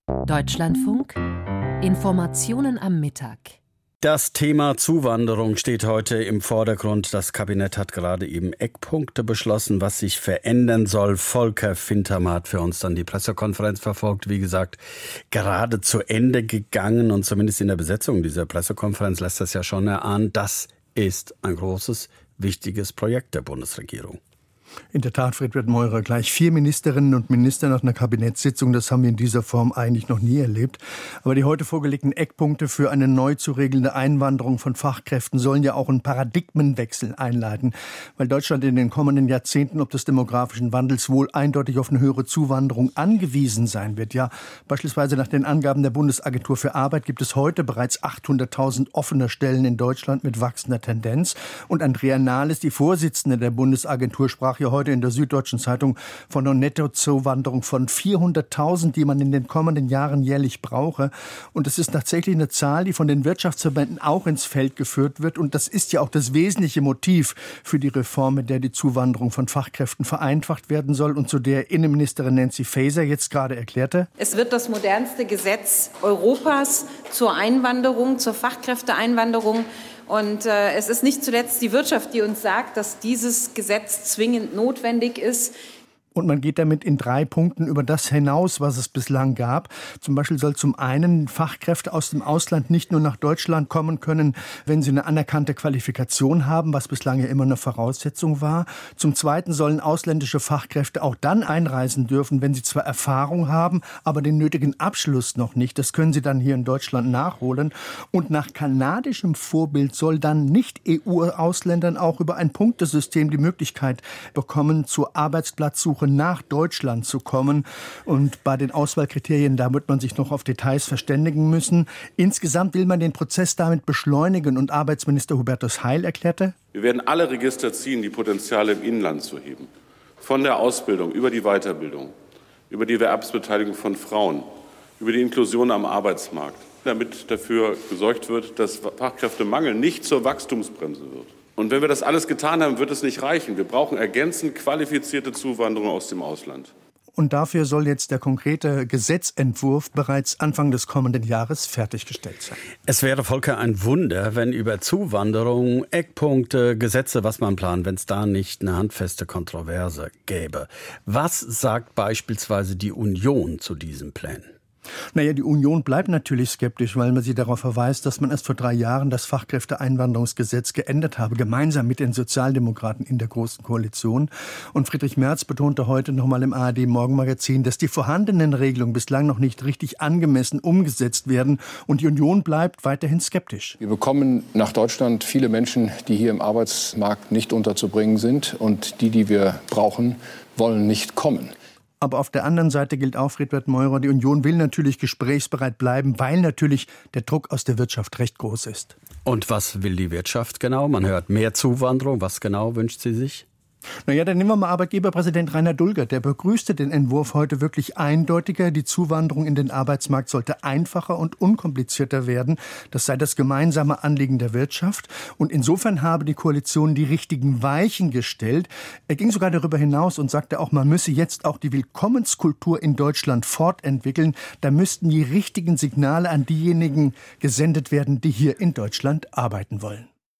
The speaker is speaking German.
Deutschlandfunk Informationen am Mittag. Das Thema Zuwanderung steht heute im Vordergrund. Das Kabinett hat gerade eben Eckpunkte beschlossen, was sich verändern soll. Volker Finterm hat für uns dann die Pressekonferenz verfolgt. Wie gesagt, gerade zu Ende gegangen und zumindest in der Besetzung dieser Pressekonferenz lässt das ja schon erahnen. Das ist ein großes, wichtiges Projekt der Bundesregierung. In der Tat, Friedrich Meurer, gleich 4 Ministerinnen und Minister nach einer Kabinettssitzung, das haben wir in dieser Form eigentlich noch nie erlebt. Aber die heute vorgelegten Eckpunkte für eine neu zu regelnde Einwanderung von Fachkräften sollen ja auch einen Paradigmenwechsel einleiten, weil Deutschland in den kommenden Jahrzehnten ob des demografischen Wandels wohl eindeutig auf eine höhere Zuwanderung angewiesen sein wird. Ja, beispielsweise nach den Angaben der Bundesagentur für Arbeit gibt es heute bereits 800.000 offene Stellen in Deutschland mit wachsender Tendenz. Und Andrea Nahles, die Vorsitzende der Bundesagentur, sprach ja heute in der Süddeutschen Zeitung von einer Nettozuwanderung von 400.000, die man in den kommenden Jahren jährlich brauche. Und das ist tatsächlich eine Zahl, die von den Wirtschaftsverbänden auch ins Feld geführt wird. Und das ist ja auch das wesentliche Motiv für die Reform, mit der die Zuwanderung von Fachkräften vereinfacht werden soll und zu der Innenministerin Nancy Faeser jetzt gerade erklärte: Es wird das modernste Gesetz Europas zur Einwanderung, zur Fachkräfteeinwanderung. Und es ist nicht zuletzt die Wirtschaft, die uns sagt, dass dieses Gesetz zwingend notwendig ist. Und man geht damit in 3 Punkten über das hinaus, was es bislang gab. Zum Beispiel soll zum einen Fachkräfte aus dem Ausland nicht nur nach Deutschland kommen können, wenn sie eine anerkannte Qualifikation haben, was bislang ja immer eine Voraussetzung war. Zum zweiten sollen ausländische Fachkräfte auch dann einreisen dürfen, wenn sie zwar Erfahrung haben, aber den nötigen Abschluss noch nicht. Das können sie dann hier in Deutschland nachholen. Und nach kanadischem Vorbild soll dann Nicht-EU-Ausländern auch über ein Punktesystem die Möglichkeit bekommen, zur Arbeitsplatzsuche nach Deutschland zu kommen. Und bei den Auswahlkriterien, da wird man sich noch auf Details verständigen müssen. Insgesamt will man den Prozess damit beschleunigen. Und Arbeitsminister Hubertus Heil erklärte: Wir werden alle Register ziehen, die Potenziale im Inland zu heben. Von der Ausbildung über die Weiterbildung, über die Erwerbsbeteiligung von Frauen, über die Inklusion am Arbeitsmarkt, damit dafür gesorgt wird, dass Fachkräftemangel nicht zur Wachstumsbremse wird. Und wenn wir das alles getan haben, wird es nicht reichen. Wir brauchen ergänzend qualifizierte Zuwanderung aus dem Ausland. Und dafür soll jetzt der konkrete Gesetzentwurf bereits Anfang des kommenden Jahres fertiggestellt sein. Es wäre, Volker, ein Wunder, wenn über Zuwanderung, Eckpunkte, Gesetze, was man plant, wenn es da nicht eine handfeste Kontroverse gäbe. Was sagt beispielsweise die Union zu diesen Plänen? Naja, die Union bleibt natürlich skeptisch, weil man sie darauf verweist, dass man erst vor 3 Jahren das Fachkräfteeinwanderungsgesetz geändert habe, gemeinsam mit den Sozialdemokraten in der Großen Koalition. Und Friedrich Merz betonte heute nochmal im ARD-Morgenmagazin, dass die vorhandenen Regelungen bislang noch nicht richtig angemessen umgesetzt werden. Und die Union bleibt weiterhin skeptisch. Wir bekommen nach Deutschland viele Menschen, die hier im Arbeitsmarkt nicht unterzubringen sind. Und die wir brauchen, wollen nicht kommen. Aber auf der anderen Seite gilt auch, Friedrich Meurer, die Union will natürlich gesprächsbereit bleiben, weil natürlich der Druck aus der Wirtschaft recht groß ist. Und was will die Wirtschaft genau? Man hört mehr Zuwanderung. Was genau wünscht sie sich? Naja, dann nehmen wir mal Arbeitgeberpräsident Rainer Dulger. Der begrüßte den Entwurf heute wirklich eindeutiger. Die Zuwanderung in den Arbeitsmarkt sollte einfacher und unkomplizierter werden. Das sei das gemeinsame Anliegen der Wirtschaft. Und insofern habe die Koalition die richtigen Weichen gestellt. Er ging sogar darüber hinaus und sagte auch, man müsse jetzt auch die Willkommenskultur in Deutschland fortentwickeln. Da müssten die richtigen Signale an diejenigen gesendet werden, die hier in Deutschland arbeiten wollen.